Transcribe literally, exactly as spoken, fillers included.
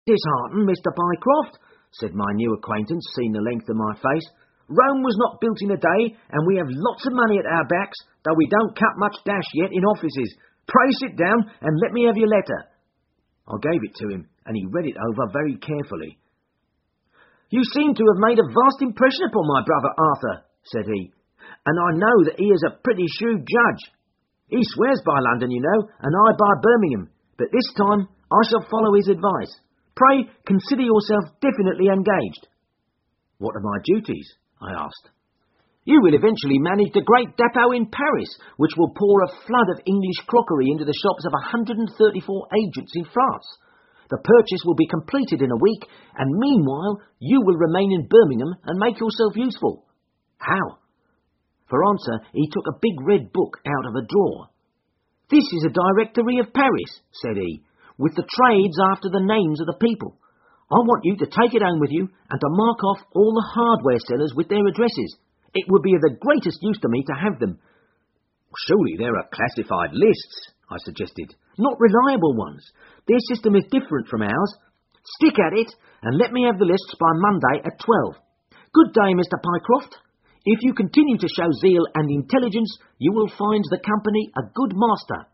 Disheartened, Mister Pycroft, said my new acquaintance, seeing the length of my face. Rome was not built in a day, and we have lots of money at our backs, though we don't cut much dash yet in offices. Pray sit down and let me have your letter. I gave it to him, and he read it over very carefully. You seem to have made a vast impression upon my brother Arthur, said he, and I know that he is a pretty shrewd judge. He swears by London, you know, and I by Birmingham, but this time I shall follow his advice. Pray consider yourself definitely engaged. What are my duties? I asked. You will eventually manage the great depot in Paris, which will pour a flood of English crockery into the shops of one hundred thirty-four agents in France. The purchase will be completed in a week, and meanwhile you will remain in Birmingham and make yourself useful. How? For answer, he took a big red book out of a drawer. This is a directory of Paris, said he, with the trades after the names of the people. I want you to take it home with you and to mark off all the hardware sellers with their addresses. It would be of the greatest use to me to have them. Surely there are classified lists, I suggested, not reliable ones. Their system is different from ours. Stick at it and let me have the lists by Monday at twelve. Good day, Mister Pycroft. If you continue to show zeal and intelligence, you will find the company a good master.